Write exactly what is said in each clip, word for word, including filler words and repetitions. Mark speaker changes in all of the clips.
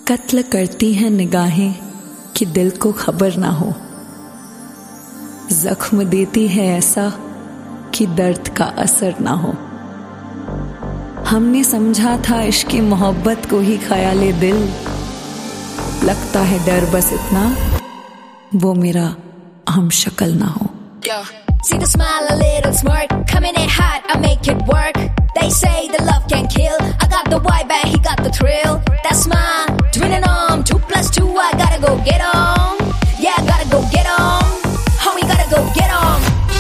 Speaker 1: कत्ल करती हैं निगाहें कि दिल को खबर ना हो, जख्म देती है ऐसा कि दर्द का असर ना हो। हमने समझा था इश्क़ मोहब्बत को ही ख्याले दिल, लगता है डर बस इतना वो मेरा हम शक्ल ना हो।
Speaker 2: See the smile, a little smirk, coming in hot, I make it work. They say the love can kill, I got the vibe and he got the thrill. That's my twinning arm, two plus two, I gotta go get on. Yeah, I gotta go get on, homie, gotta go get on.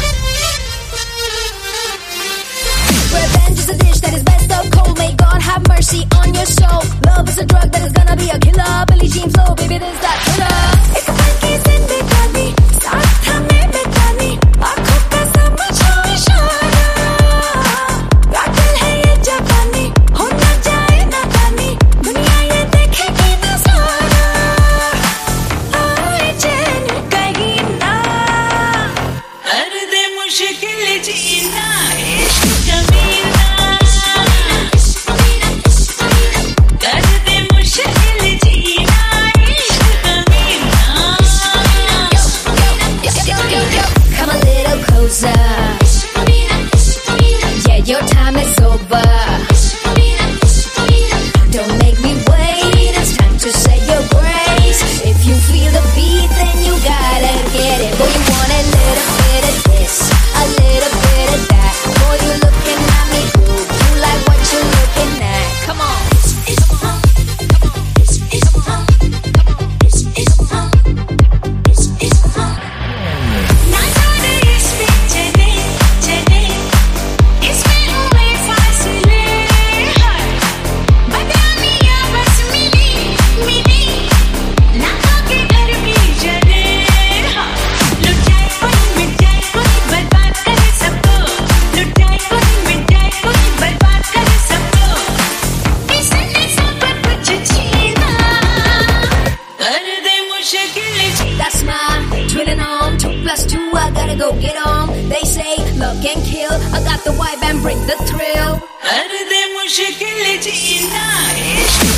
Speaker 2: Revenge is a dish that is best of cold, may God have mercy on your soul. Love is a drug that is gonna be a killer, Billie Jean flow, baby, this that thriller. It's a funky zindagani, saath hame bitani, aankhon ka samjho ishara. Pagal hai ye jawani, ho na jaye nadani, duniya ye dekhegi nazara. Aaye chain kahi na, kar de mushkil jeena, ishq kameena. Kar de mushkil jeena, ishq kameena. Come a little closer. Yeah, your time is over. Don't make me wait, it's time to say your grace. If you feel the beat, then you gotta get it. Boy, you want a little bit of this, a little bit of that. Boy, you looking at me, ooh, you like what you're looking at. Come on. That's my twinning on, two plus two, I gotta go get on. They say love can kill, I got the vibe and bring the thrill. Kar de mushkil jeena, ishq